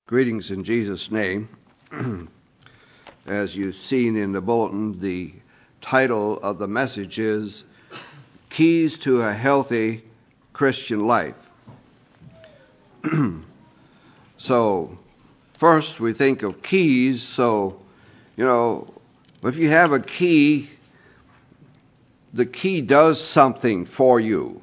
Greetings in Jesus' name. As you've seen in the bulletin, the title of the message is Keys to a Healthy Christian Life. So, first we think of keys. So, if you have a key, the key does something for you.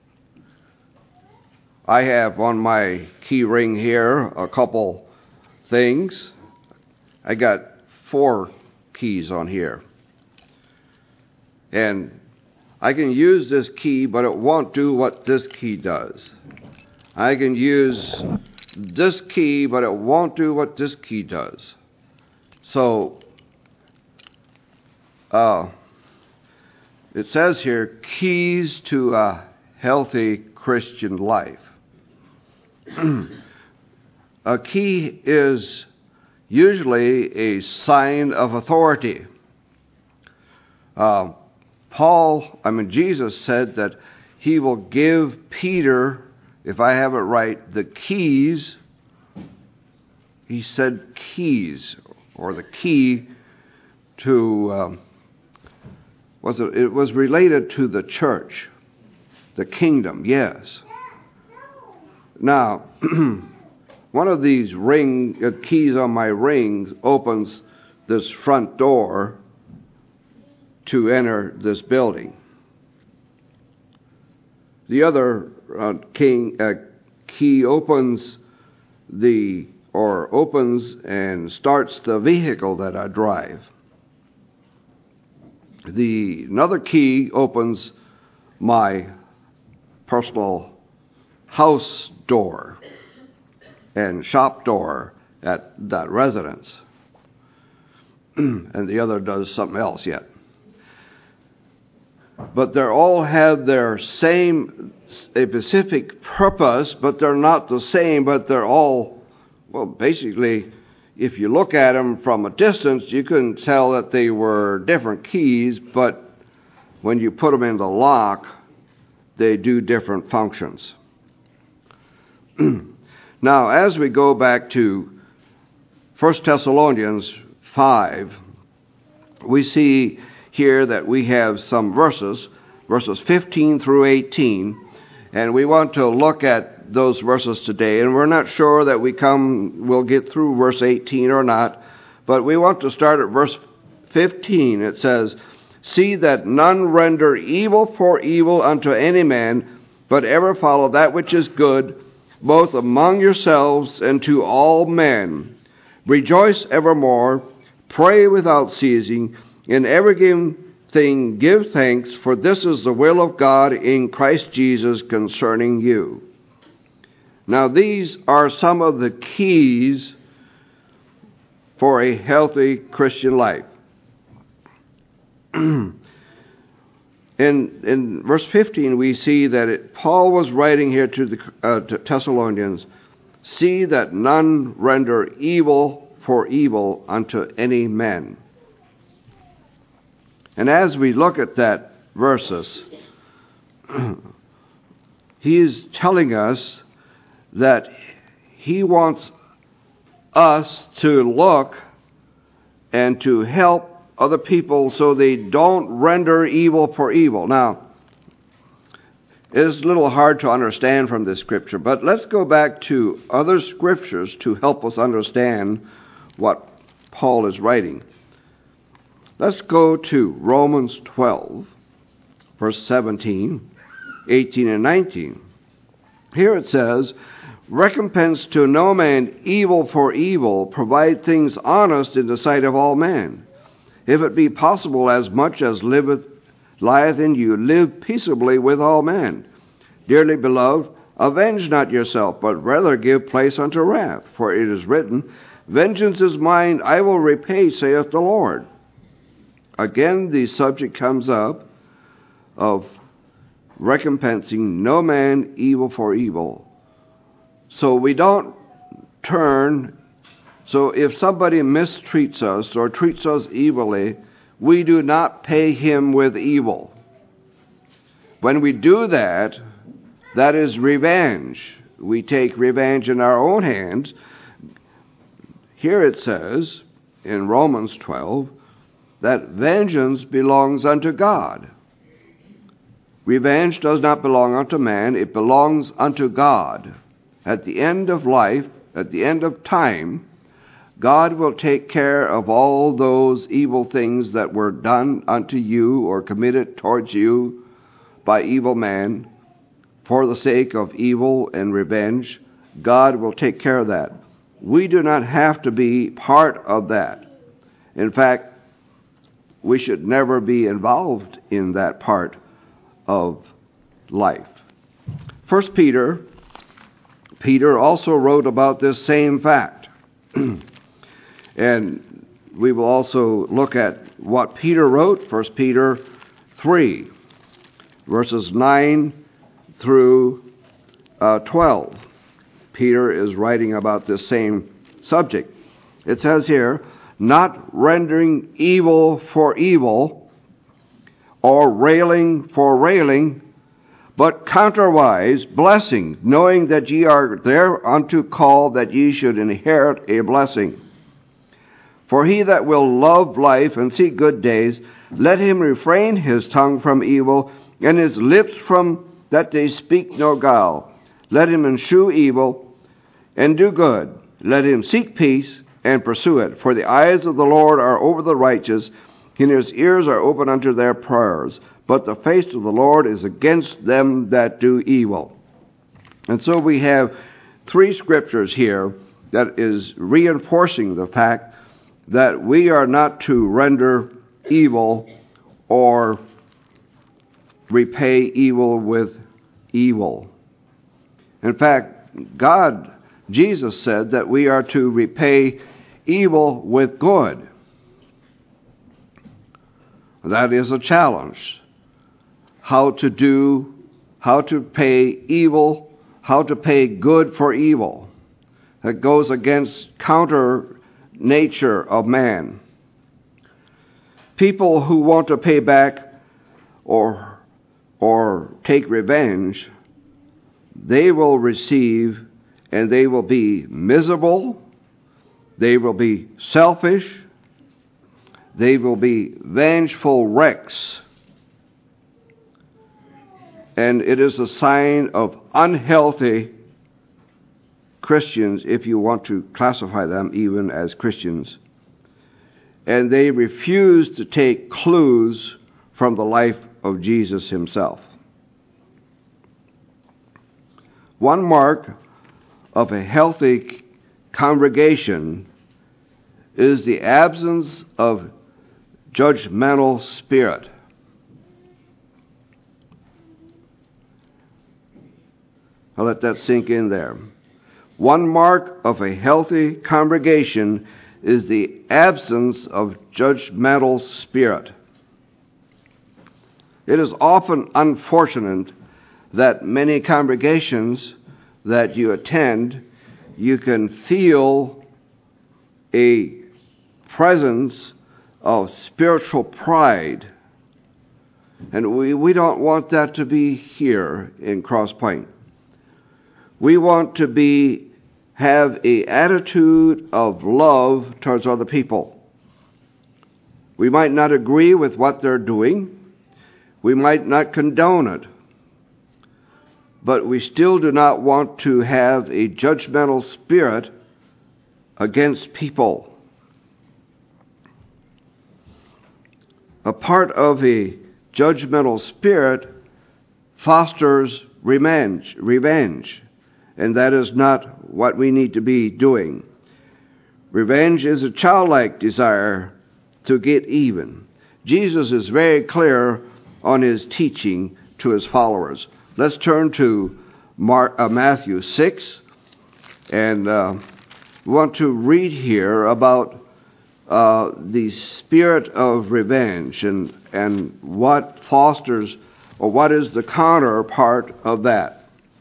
I have on my key ring here a couple things. I got 4 keys on here. And I can use this key, but it won't do what this key does. I can use this key, but it won't do what this key does. So, it says here, keys to a healthy Christian life. A key is usually a sign of authority. Jesus said that he will give Peter, if I have it right, the keys. He said keys, or the key to, it was related to the church, the kingdom, yes. Now, one of these keys on my rings opens this front door to enter this building. The other key opens and starts the vehicle that I drive. Another key opens my personal house door and shop door at that residence. And the other does something else yet. But they all have their same specific purpose, but they're not the same, but they're all, basically, if you look at them from a distance, you can tell that they were different keys, but when you put them in the lock, they do different functions. Now, as we go back to 1 Thessalonians 5, we see here that we have some verses 15 through 18, and we want to look at those verses today, and we're not sure that we'll get through verse 18 or not, but we want to start at verse 15. It says, "See that none render evil for evil unto any man, but ever follow that which is good, both among yourselves and to all men. Rejoice evermore, pray without ceasing, in every thing give thanks, for this is the will of God in Christ Jesus concerning you." Now these are some of the keys for a healthy Christian life. In verse 15, we see that Paul was writing here to the Thessalonians, "See that none render evil for evil unto any man." And as we look at that verses, he is telling us that he wants us to look and to help other people so they don't render evil for evil. Now, it's a little hard to understand from this scripture, but let's go back to other scriptures to help us understand what Paul is writing. Let's go to Romans 12, verse 17, 18, and 19. Here it says, "Recompense to no man evil for evil, provide things honest in the sight of all men. If it be possible, as much as lieth in you, live peaceably with all men. Dearly beloved, avenge not yourself, but rather give place unto wrath. For it is written, Vengeance is mine, I will repay, saith the Lord." Again, the subject comes up of recompensing no man evil for evil. So we don't turn. So if somebody mistreats us or treats us evilly, we do not pay him with evil. When we do that, that is revenge. We take revenge in our own hands. here it says in Romans 12 that vengeance belongs unto God. Revenge does not belong unto man, it belongs unto God. At the end of life, at the end of time, God will take care of all those evil things that were done unto you or committed towards you by evil man for the sake of evil and revenge. God will take care of that. We do not have to be part of that. In fact, we should never be involved in that part of life. 1 Peter also wrote about this same fact. And we will also look at what Peter wrote, 1 Peter 3, verses 9 through 12. Peter is writing about this same subject. It says here, not rendering evil for evil, or railing for railing, but counterwise blessing, knowing that ye are thereunto called, that ye should inherit a blessing. For he that will love life and see good days, let him refrain his tongue from evil, and his lips from that they speak no guile. Let him eschew evil, and do good. Let him seek peace, and pursue it. For the eyes of the Lord are over the righteous, and his ears are open unto their prayers. But the face of the Lord is against them that do evil. And so we have three scriptures here that is reinforcing the fact that we are not to render evil or repay evil with evil. In fact, Jesus said that we are to repay evil with good. That is a challenge. How to pay good for evil. That goes against counter nature of man. People who want to pay back or take revenge, they will receive, and they will be miserable, they will be selfish, they will be vengeful wrecks. And it is a sign of unhealthy Christians, if you want to classify them even as Christians. And they refuse to take clues from the life of Jesus himself. One mark of a healthy congregation is the absence of judgmental spirit. I'll let that sink in there. One mark of a healthy congregation is the absence of judgmental spirit. It is often unfortunate that many congregations that you attend, you can feel a presence of spiritual pride. And we don't want that to be here in Cross Point. We want to have an attitude of love towards other people. We might not agree with what they're doing. We might not condone it. But we still do not want to have a judgmental spirit against people. A part of a judgmental spirit fosters revenge. And that is not what we need to be doing. Revenge is a childlike desire to get even. Jesus is very clear on his teaching to his followers. Let's turn to Matthew 6, and we want to read here about the spirit of revenge and what fosters, or what is the counterpart of that.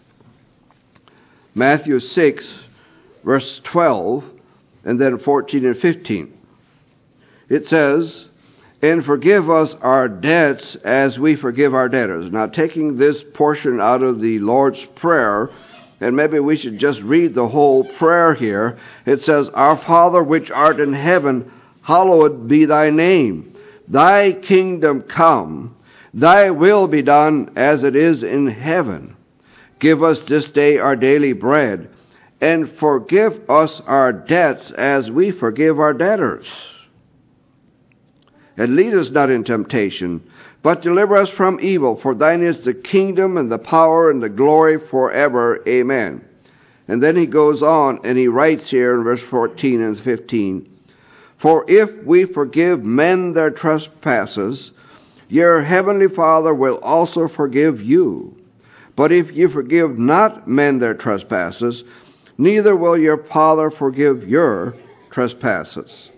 Matthew 6, verse 12, and then 14 and 15. It says, and forgive us our debts as we forgive our debtors. Now, taking this portion out of the Lord's Prayer, And maybe we should just read the whole prayer here. It says, Our Father which art in heaven, hallowed be thy name. Thy kingdom come, thy will be done as it is in heaven. Give us this day our daily bread, and forgive us our debts as we forgive our debtors. And lead us not in temptation, but deliver us from evil. For thine is the kingdom and the power and the glory forever. Amen. And then he goes on and he writes here in verse 14 and 15, For if we forgive men their trespasses, your heavenly Father will also forgive you. But if you forgive not men their trespasses, neither will your Father forgive your trespasses.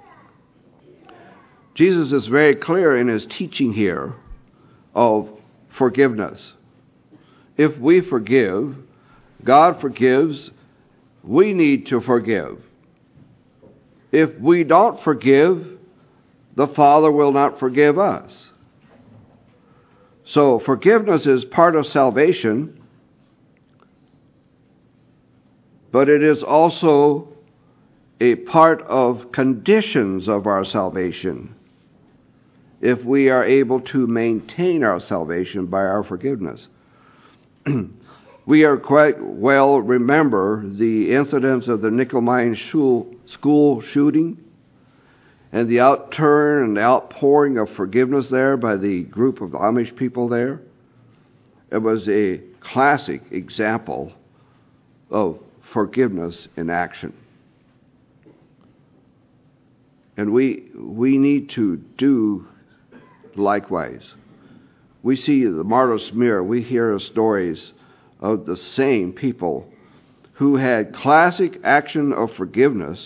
Jesus is very clear in his teaching here of forgiveness. If we forgive, God forgives, we need to forgive. If we don't forgive, the Father will not forgive us. So forgiveness is part of salvation, but it is also a part of conditions of our salvation, if we are able to maintain our salvation by our forgiveness. We are quite well remember the incidents of the Nickel school shooting and the outturn and the outpouring of forgiveness there by the group of Amish people there. It was a classic example of forgiveness in action. And we need to do likewise. We see the Martyrs' Mirror, we hear stories of the same people who had classic action of forgiveness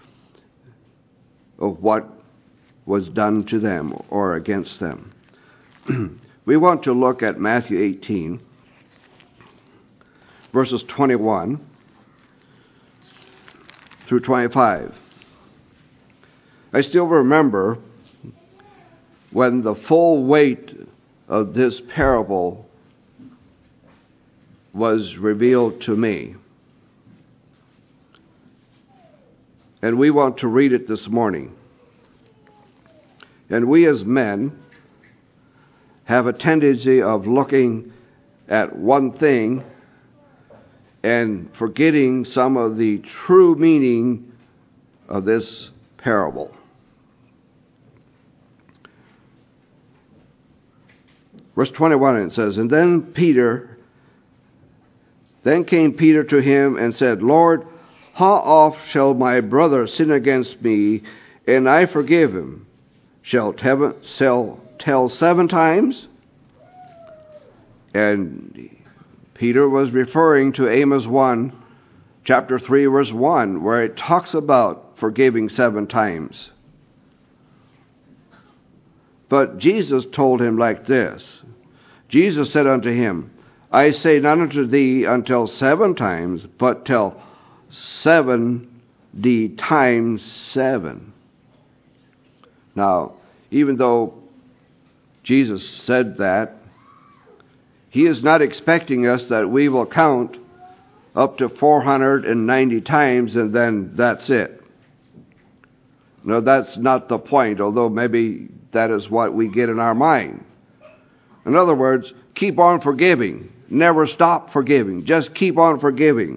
of what was done to them or against them. We want to look at Matthew 18, verses 21 through 25. I still remember when the full weight of this parable was revealed to me. And we want to read it this morning. And we as men have a tendency of looking at one thing and forgetting some of the true meaning of this parable. Verse 21, it says, And then came Peter to him and said, Lord, how oft shall my brother sin against me, and I forgive him? Shall tell 7 times? And Peter was referring to Amos 1, chapter 3, verse 1, where it talks about forgiving 7 times. But Jesus told him like this. Jesus said unto him, I say not unto thee until 7 times, but till 70 times 7. Now, even though Jesus said that, he is not expecting us that we will count up to 490 times and then that's it. No, that's not the point, although maybe that is what we get in our mind. In other words, keep on forgiving. Never stop forgiving. Just keep on forgiving.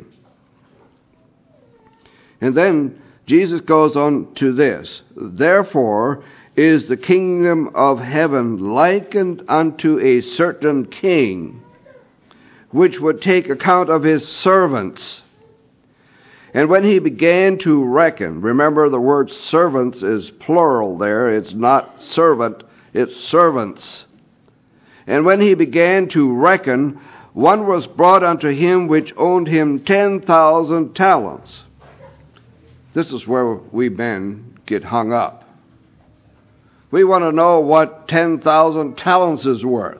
And then Jesus goes on to this. Therefore is the kingdom of heaven likened unto a certain king, which would take account of his servants. And when he began to reckon, remember the word servants is plural there. It's not servant, it's servants. And when he began to reckon, one was brought unto him which owned him 10,000 talents. This is where we men get hung up. We want to know what 10,000 talents is worth.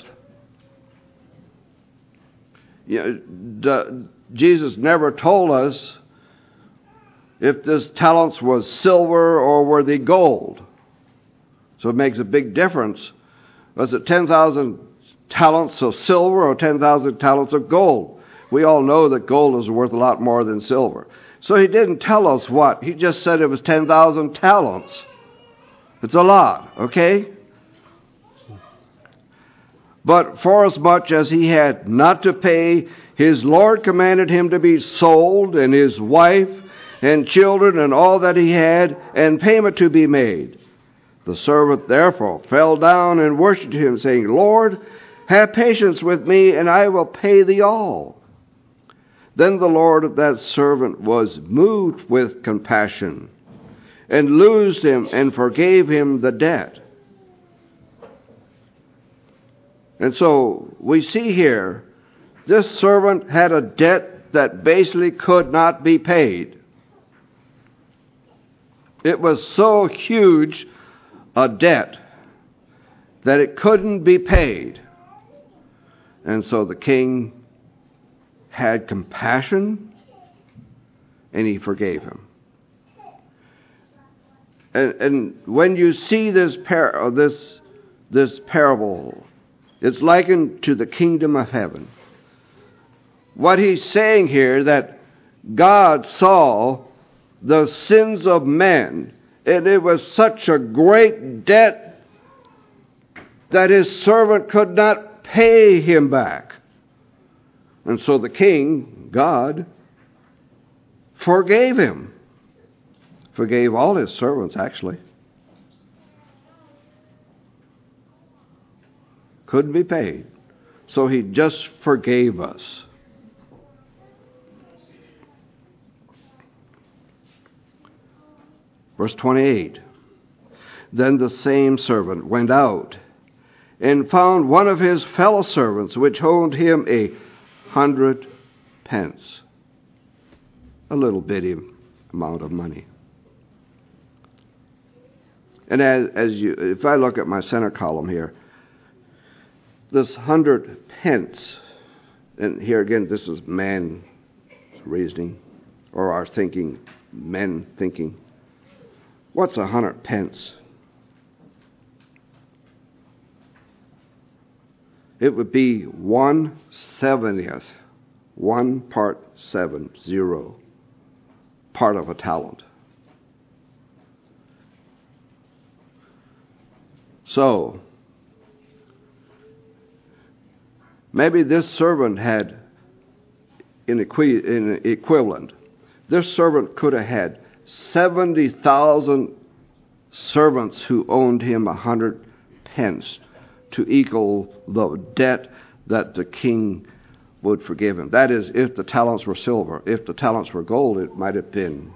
Jesus never told us if this talents was silver or were they gold. So it makes a big difference. Was it 10,000 talents of silver or 10,000 talents of gold? We all know that gold is worth a lot more than silver. So he didn't tell us what. He just said it was 10,000 talents. It's a lot, okay? But forasmuch as he had not to pay, his Lord commanded him to be sold, and his wife and children and all that he had, and payment to be made. The servant therefore fell down and worshipped him, saying, Lord, have patience with me, and I will pay thee all. Then the Lord of that servant was moved with compassion, and loosed him and forgave him the debt. And so we see here, this servant had a debt that basically could not be paid. It was so huge a debt that it couldn't be paid. And so the king had compassion, and he forgave him. And when you see this parable, it's likened to the kingdom of heaven. What he's saying here, that God saw the sins of men, and it was such a great debt that his servant could not pay him back. And so the king, God, forgave him. Forgave all his servants, actually. Couldn't be paid. So he just forgave us. Verse 28. Then the same servant went out and found one of his fellow servants, which owed him 100 pence. A little bitty amount of money. And if I look at my center column here, this 100 pence, and here again, this is man reasoning, or our thinking, men thinking. What's 100 pence? It would be 1/70th, 1/70 part of a talent. So, maybe this servant had an equivalent. This servant could have had 70,000 servants who owned him 100 pence to equal the debt that the king would forgive him. That is, if the talents were silver. If the talents were gold, it might have been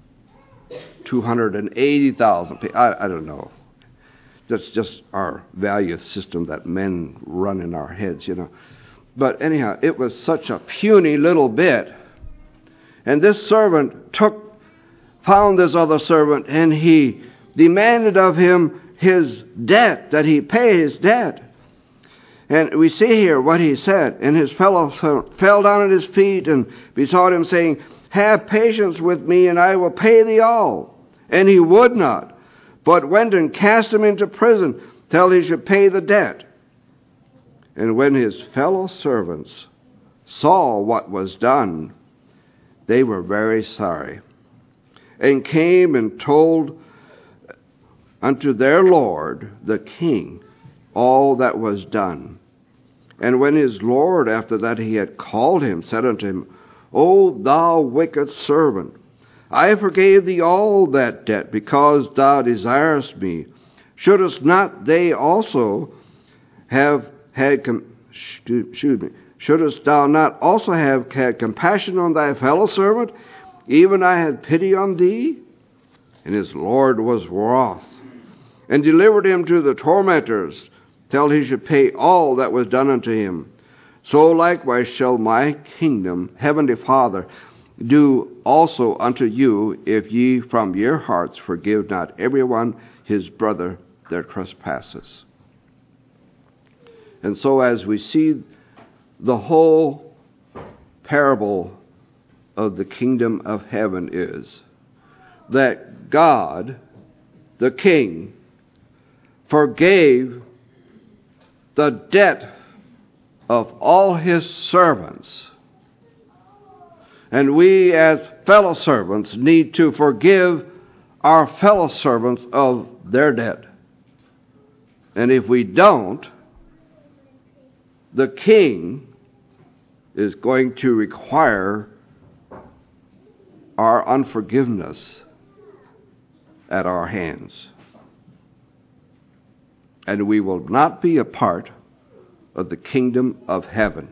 280,000. I don't know. That's just our value system that men run in our heads, you know. But anyhow, it was such a puny little bit. And this servant found this other servant, and he demanded of him his debt, that he pay his debt. And we see here what he said. And his fellow servant fell down at his feet and besought him, saying, Have patience with me, and I will pay thee all. And he would not, but went and cast him into prison till he should pay the debt. And when his fellow servants saw what was done, they were very sorry, and came and told unto their lord the king all that was done. And when his lord, after that he had called him, said unto him, O thou wicked servant, I forgave thee all that debt, because thou desirest me. Shouldest not they also have had Shouldest thou not also have had compassion on thy fellow servant, even I had pity on thee? And his Lord was wroth, and delivered him to the tormentors, till he should pay all that was done unto him. So likewise shall my kingdom, heavenly Father, do also unto you, if ye from your hearts forgive not everyone his brother their trespasses. And so as we see the whole parable of the kingdom of heaven is that God, the King, forgave the debt of all his servants And we as fellow servants need to forgive our fellow servants of their debt. And if we don't, the king is going to require our unforgiveness at our hands. And we will not be a part of the kingdom of heaven.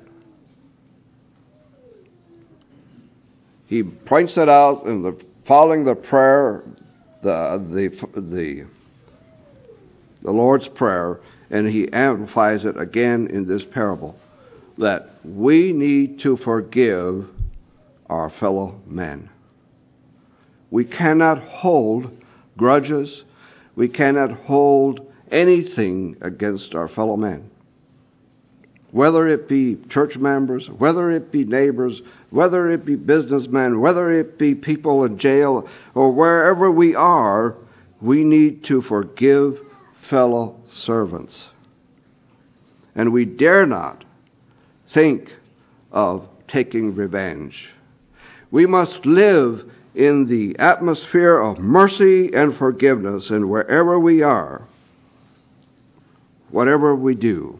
He points it out in following the prayer, the Lord's Prayer, and he amplifies it again in this parable, that we need to forgive our fellow men. We cannot hold grudges. We cannot hold anything against our fellow men. Whether it be church members, whether it be neighbors, whether it be businessmen, whether it be people in jail, or wherever we are, we need to forgive fellow servants. And we dare not think of taking revenge. We must live in the atmosphere of mercy and forgiveness, and wherever we are, whatever we do,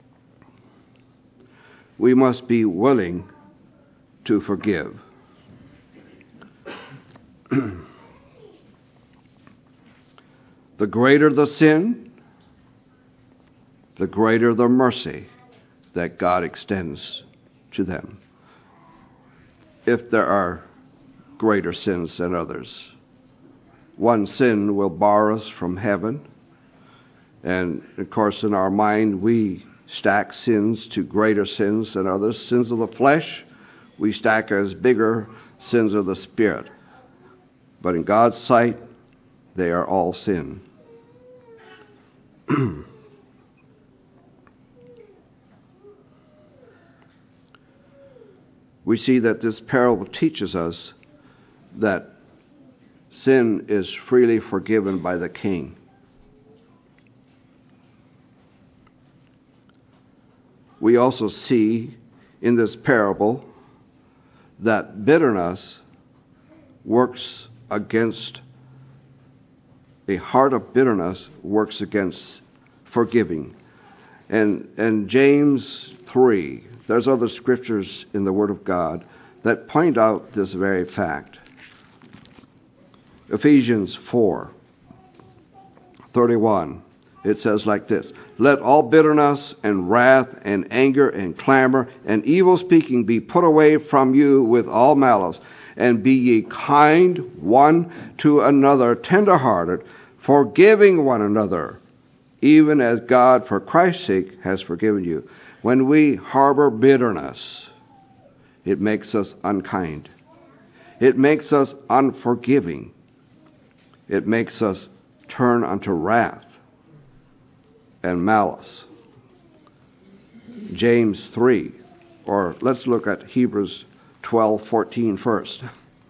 we must be willing to forgive. The greater the sin, the greater the mercy that God extends to them. If there are greater sins than others, one sin will bar us from heaven. And of course, in our mind, we stack sins to greater sins than others. Sins of the flesh, we stack as bigger sins of the spirit. But in God's sight, they are all sin. We see that this parable teaches us that sin is freely forgiven by the king. We also see in this parable that bitterness works against, a heart of bitterness works against forgiving. And James 3, there's other scriptures in the Word of God that point out this very fact. Ephesians 4:31. It says like this: Let all bitterness and wrath and anger and clamor and evil speaking be put away from you with all malice, and be ye kind one to another, tender-hearted, forgiving one another, even as God for Christ's sake has forgiven you. When we harbor bitterness, it makes us unkind. It makes us unforgiving. It makes us turn unto wrath and malice. James 3, or let's look at Hebrews 12:14 first.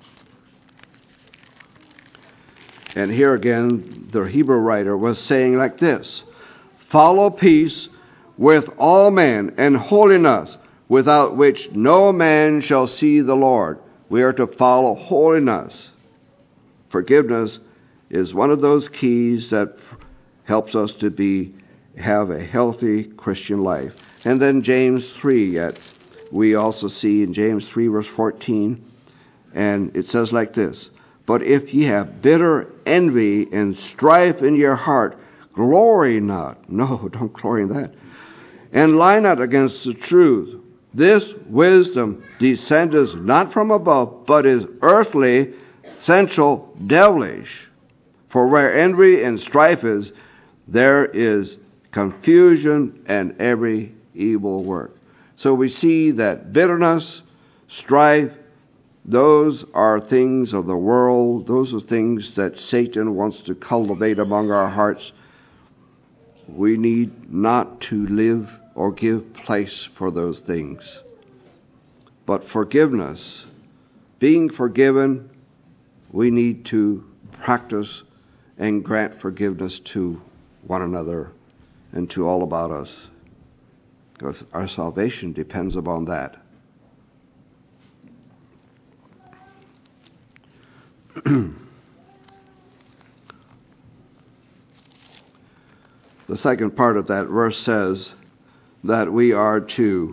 And here again, the Hebrew writer was saying like this: Follow peace with all men and holiness, without which no man shall see the Lord. We are to follow holiness. Forgiveness is one of those keys that helps us to have a healthy Christian life. And then James 3, we also see in James 3 verse 14, and it says like this: But if ye have bitter envy and strife in your heart, glory not. No, don't glory in that. And lie not against the truth. This wisdom descendeth not from above, but is earthly, sensual, devilish. For where envy and strife is, there is confusion and every evil work. So we see that bitterness, strife, those are things of the world. Those are things that Satan wants to cultivate among our hearts. We need not to live or give place for those things. But forgiveness, being forgiven, we need to practice and grant forgiveness to one another and to all about us, because our salvation depends upon that. The second part of that verse says that we are to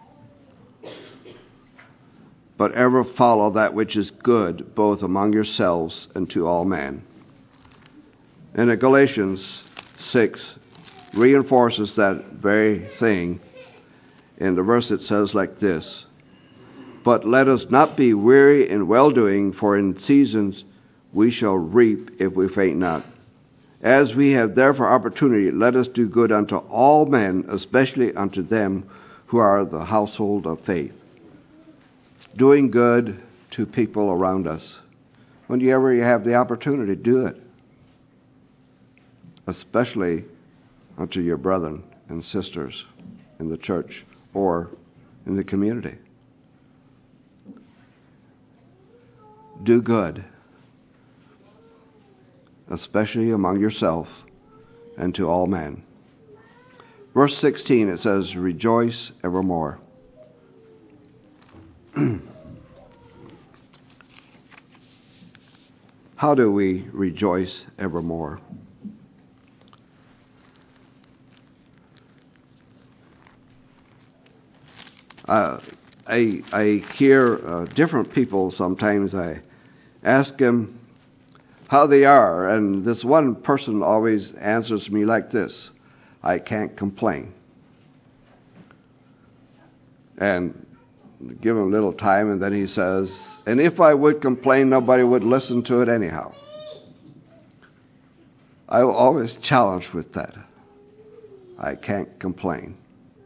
but ever follow that which is good, both among yourselves and to all men. And in Galatians 6 reinforces that very thing. In the verse it says like this, "But let us not be weary in well-doing, for in seasons we shall reap if we faint not. As we have therefore opportunity, let us do good unto all men, especially unto them who are the household of faith." Doing good to people around us. Whenever you have the opportunity, do it. Especially unto your brethren and sisters in the church or in the community. Do good, especially among yourself and to all men. Verse 16, it says, "Rejoice evermore." How do we rejoice evermore? I hear different people sometimes. I ask them how they are, and this one person always answers me like this: "I can't complain." And give him a little time, and then he says, "And if I would complain, nobody would listen to it anyhow." I will always challenge with that. I can't complain.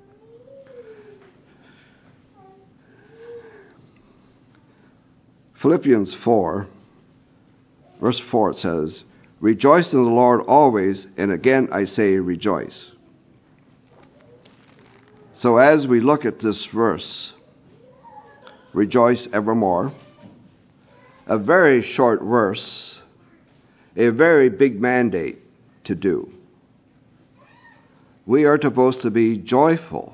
Philippians 4, verse 4, it says, "Rejoice in the Lord always, and again I say rejoice." So as we look at this verse, rejoice evermore, a very short verse, a very big mandate to do. We are supposed to be joyful.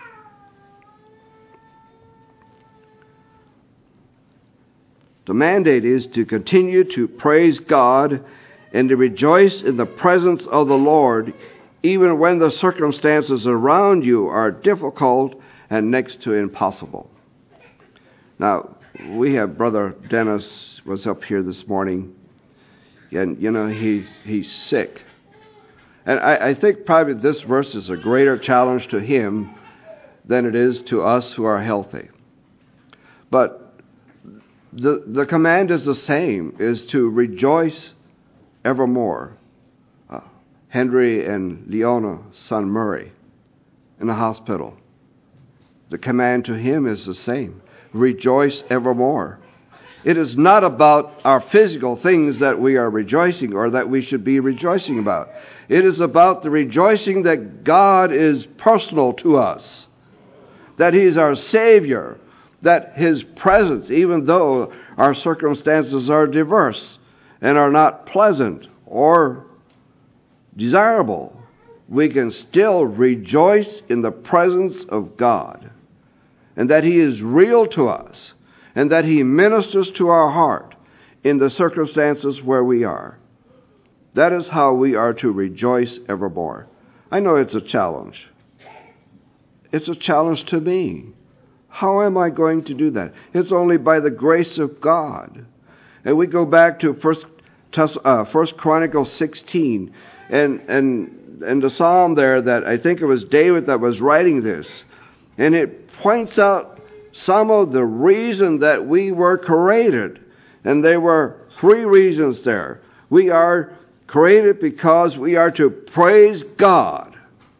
The mandate is to continue to praise God and to rejoice in the presence of the Lord, even when the circumstances around you are difficult and next to impossible. Now, we have Brother Dennis was up here this morning, and he's sick. And I think probably this verse is a greater challenge to him than it is to us who are healthy. But the command is the same, is to rejoice evermore. Henry and Leona, son Murray, in the hospital. The command to him is the same. Rejoice evermore. It is not about our physical things that we are rejoicing or that we should be rejoicing about. It is about the rejoicing that God is personal to us, that He is our Savior, that His presence, even though our circumstances are diverse and are not pleasant or desirable, we can still rejoice in the presence of God, and that He is real to us, and that He ministers to our heart in the circumstances where we are. That is how we are to rejoice evermore. I know it's a challenge. It's a challenge to me. How am I going to do that? It's only by the grace of God. And we go back to 1 Chronicles 16, and the psalm there that I think it was David that was writing this. And it points out some of the reason that we were created. And there were 3 reasons there. We are created because we are to praise God.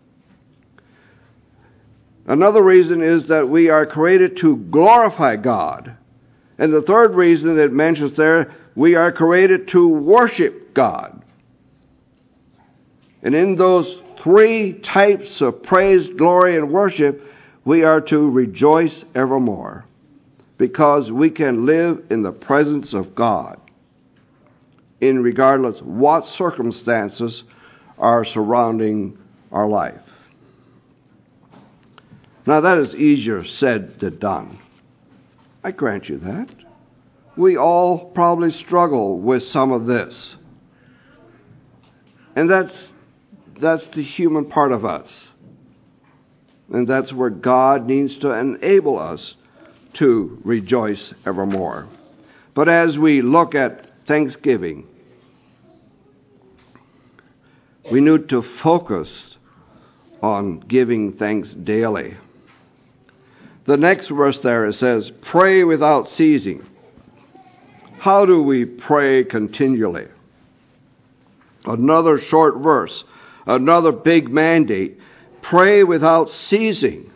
Another reason is that we are created to glorify God. And the third reason it mentions there, we are created to worship God. And in those 3 types of praise, glory, and worship, we are to rejoice evermore, because we can live in the presence of God, in regardless what circumstances are surrounding our life. Now that is easier said than done. I grant you that. We all probably struggle with some of this. And that's the human part of us. And that's where God needs to enable us to rejoice evermore. But as we look at Thanksgiving, we need to focus on giving thanks daily. The next verse there, it says, pray without ceasing. How do we pray continually? Another short verse, another big mandate. Pray without ceasing.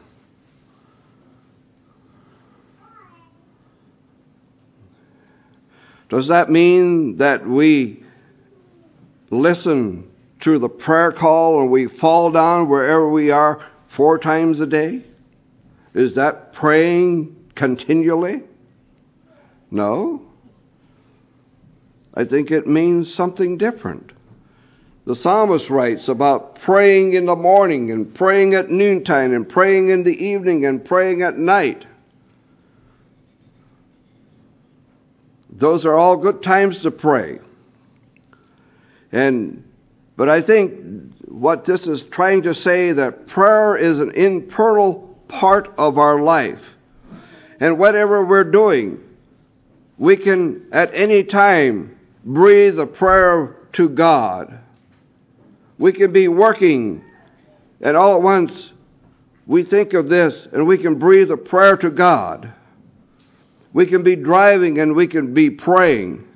Does that mean that we listen to the prayer call and we fall down wherever we are 4 times a day? Is that praying continually? No. I think it means something different. The psalmist writes about praying in the morning and praying at noontime and praying in the evening and praying at night. Those are all good times to pray. But I think what this is trying to say, that prayer is an internal part of our life. And whatever we're doing, we can at any time breathe a prayer to God. We can be working, and all at once we think of this, and we can breathe a prayer to God. We can be driving, and we can be praying.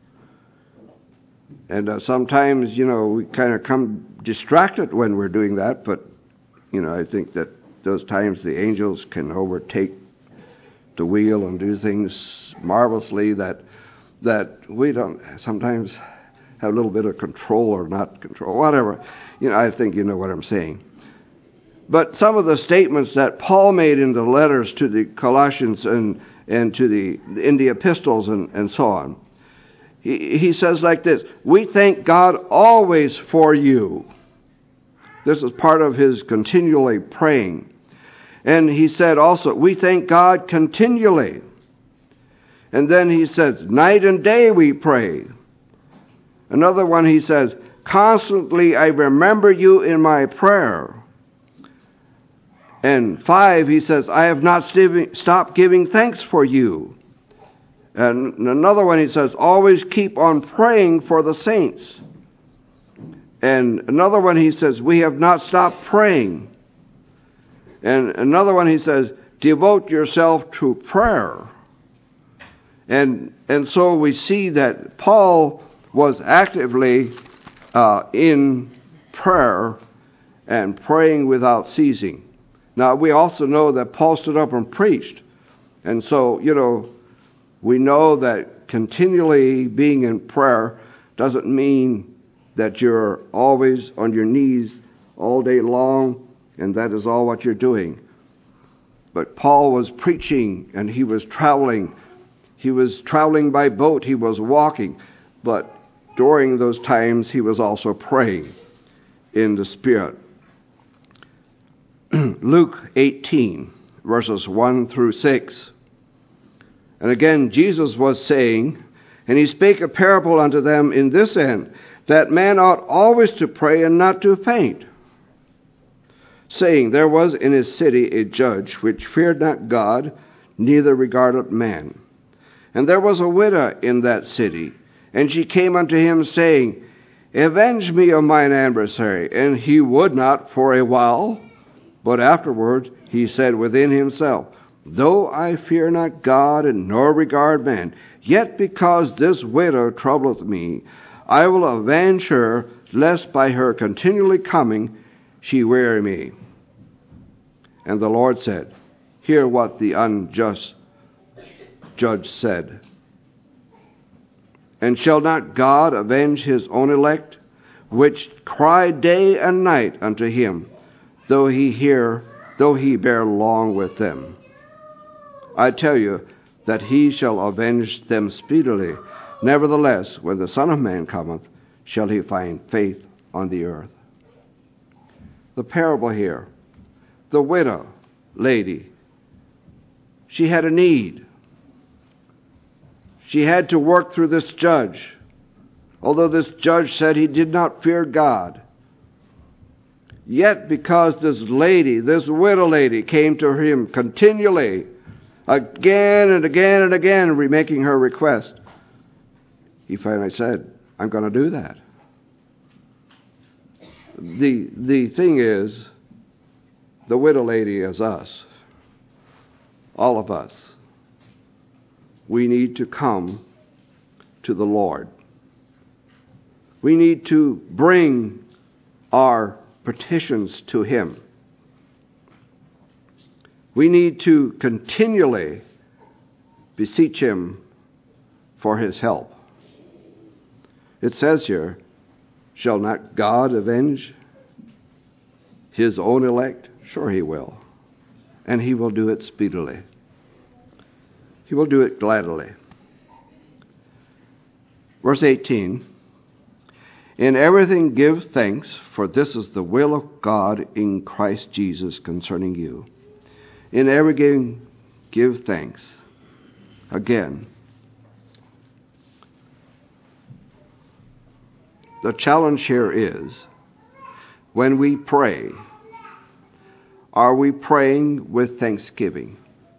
And sometimes, we kind of come distracted when we're doing that, but, I think that those times the angels can overtake the wheel and do things marvelously that we don't sometimes have a little bit of control or not control, whatever. I think you know what I'm saying. But some of the statements that Paul made in the letters to the Colossians and in the epistles and so on, he says like this: we thank God always for you. This is part of his continually praying. And he said also, we thank God continually. And then he says, night and day we pray. Another one he says, constantly I remember you in my prayer. And 5, he says, I have not stopped giving thanks for you. And another one he says, always keep on praying for the saints. And another one he says, we have not stopped praying. And another one he says, devote yourself to prayer. And so we see that Paul was actively in prayer and praying without ceasing. Now, we also know that Paul stood up and preached. And so, we know that continually being in prayer doesn't mean that you're always on your knees all day long and that is all what you're doing. But Paul was preaching and he was traveling. He was traveling by boat. He was walking. But during those times, he was also praying in the Spirit. Luke 18, verses 1 through 6. And again, Jesus was saying, and he spake a parable unto them in this end, that man ought always to pray and not to faint, saying, there was in his city a judge which feared not God, neither regarded man. And there was a widow in that city, and she came unto him, saying, avenge me of mine adversary. And he would not for a while, but afterward he said within himself, though I fear not God, and nor regard man, yet because this widow troubleth me, I will avenge her, lest by her continually coming she weary me. And the Lord said, hear what the unjust judge said. And shall not God avenge his own elect, which cry day and night unto him, though he bear long with them? I tell you that he shall avenge them speedily. Nevertheless, when the Son of Man cometh, shall he find faith on the earth? The parable here, the widow lady, she had a need. She had to work through this judge. Although this judge said he did not fear God. Yet because this lady, this widow lady, came to him continually, again and again and again, remaking her request, he finally said, I'm going to do that. The thing is, the widow lady is us. All of us. We need to come to the Lord. We need to bring our petitions to Him. We need to continually beseech Him for His help. It says here, shall not God avenge His own elect? Sure He will. And He will do it speedily. He will do it gladly. Verse 18, in everything give thanks, for this is the will of God in Christ Jesus concerning you. In everything give thanks. Again, the challenge here is, when we pray, are we praying with thanksgiving?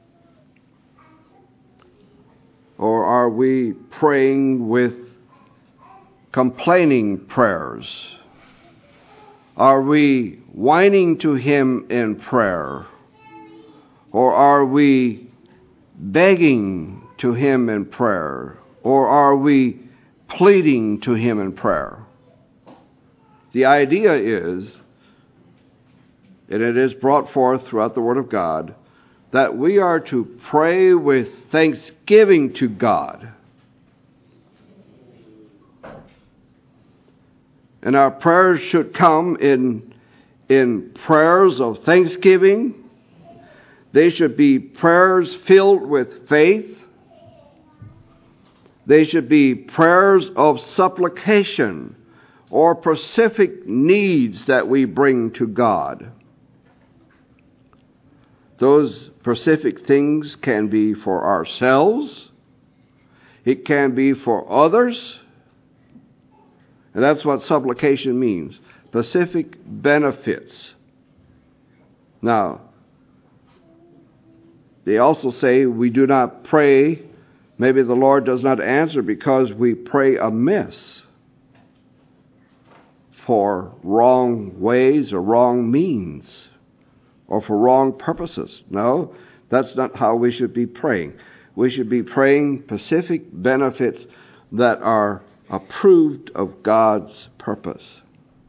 Or are we praying with complaining prayers? Are we whining to Him in prayer? Or are we begging to Him in prayer? Or are we pleading to Him in prayer? The idea is, and it is brought forth throughout the Word of God, that we are to pray with thanksgiving to God. And our prayers should come in prayers of thanksgiving. They should be prayers filled with faith. They should be prayers of supplication or specific needs that we bring to God. Those specific things can be for ourselves. It can be for others. And that's what supplication means. Specific benefits. Now, they also say we do not pray. Maybe the Lord does not answer because we pray amiss for wrong ways or wrong means, or for wrong purposes. No, that's not how we should be praying. We should be praying specific benefits that are approved of God's purpose.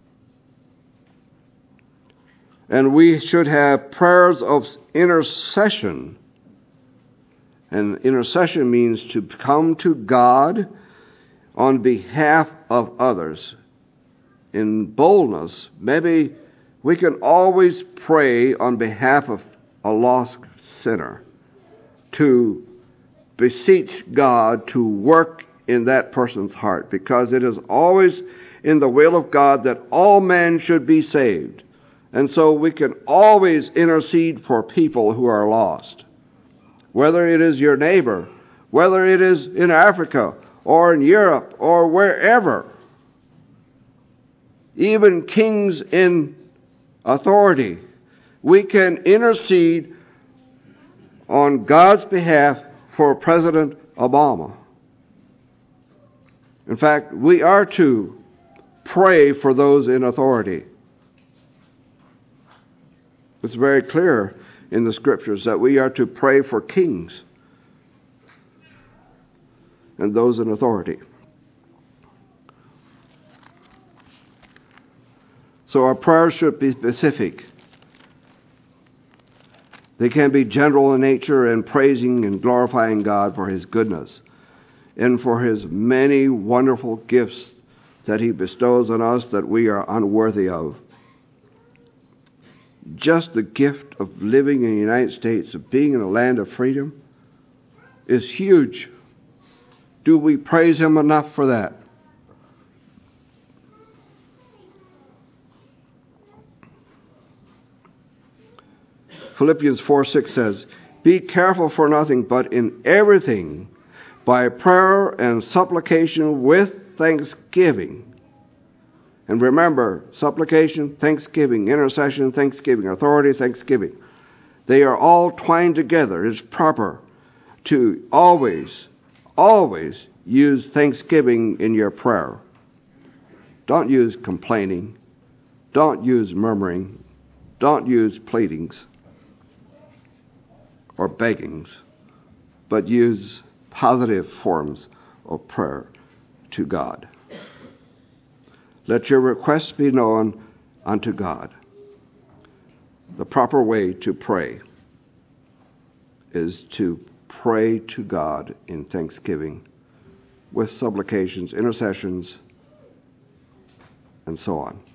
And we should have prayers of intercession. And intercession means to come to God on behalf of others. In boldness, maybe we can always pray on behalf of a lost sinner, to beseech God to work in that person's heart, because it is always in the will of God that all men should be saved. And so we can always intercede for people who are lost. Whether it is your neighbor, whether it is in Africa or in Europe or wherever. Even kings in authority, we can intercede on God's behalf for President Obama. In fact, we are to pray for those in authority. It's very clear in the Scriptures that we are to pray for kings and those in authority. So our prayers should be specific. They can be general in nature and praising and glorifying God for His goodness and for His many wonderful gifts that He bestows on us that we are unworthy of. Just the gift of living in the United States, of being in a land of freedom, is huge. Do we praise Him enough for that? Philippians 4:6 says, be careful for nothing, but in everything, by prayer and supplication with thanksgiving. And remember, supplication, thanksgiving, intercession, thanksgiving, authority, thanksgiving. They are all twined together. It's proper to always use thanksgiving in your prayer. Don't use complaining. Don't use murmuring. Don't use pleadings or beggings, but use positive forms of prayer to God. Let your requests be known unto God. The proper way to pray is to pray to God in thanksgiving with supplications, intercessions, and so on.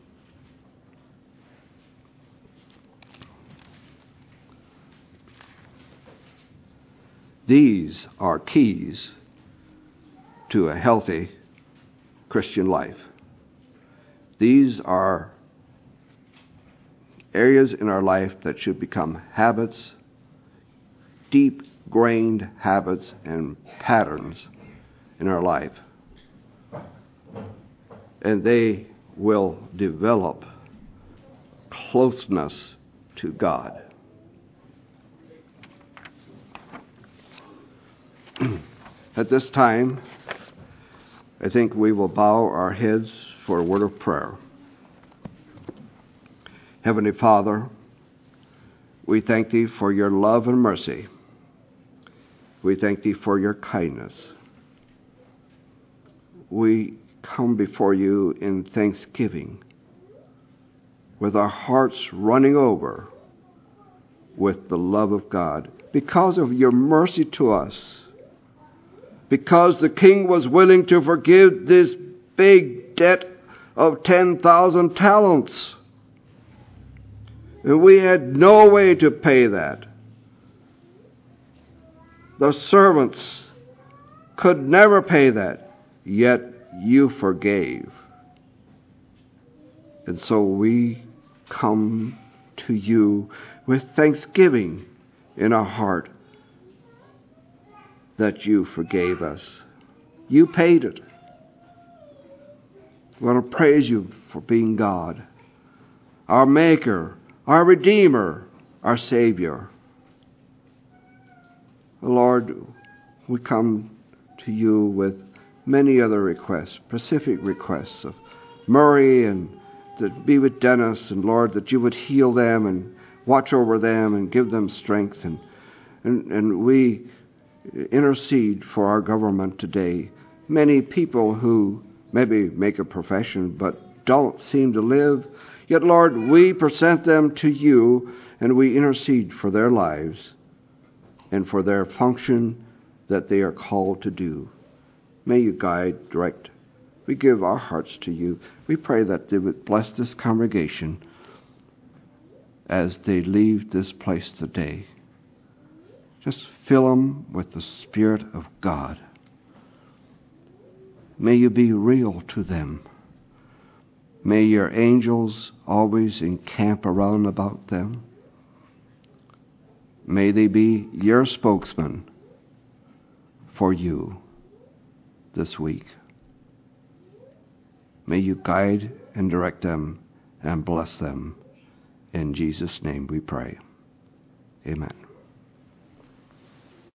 These are keys to a healthy Christian life. These are areas in our life that should become habits, deep-grained habits and patterns in our life. And they will develop closeness to God. At this time, I think we will bow our heads for a word of prayer. Heavenly Father, we thank Thee for your love and mercy. We thank Thee for your kindness. We come before You in thanksgiving, with our hearts running over with the love of God, because of Your mercy to us, because the King was willing to forgive this big debt of 10,000 talents. And we had no way to pay that. The servants could never pay that, yet You forgave. And so we come to You with thanksgiving in our heart that You forgave us. You paid it. We want to praise You for being God, our Maker, our Redeemer, our Savior. Lord, we come to You with many other requests, specific requests of Murray and to be with Dennis, and Lord, that You would heal them and watch over them and give them strength. And we intercede for our government today. Many people who maybe make a profession but don't seem to live, yet, Lord, we present them to You and we intercede for their lives and for their function that they are called to do. May You guide, direct. We give our hearts to You. We pray that They would bless this congregation as they leave this place today. Just fill them with the Spirit of God. May You be real to them. May Your angels always encamp around about them. May they be Your spokesman for You this week. May You guide and direct them and bless them. In Jesus' name we pray. Amen.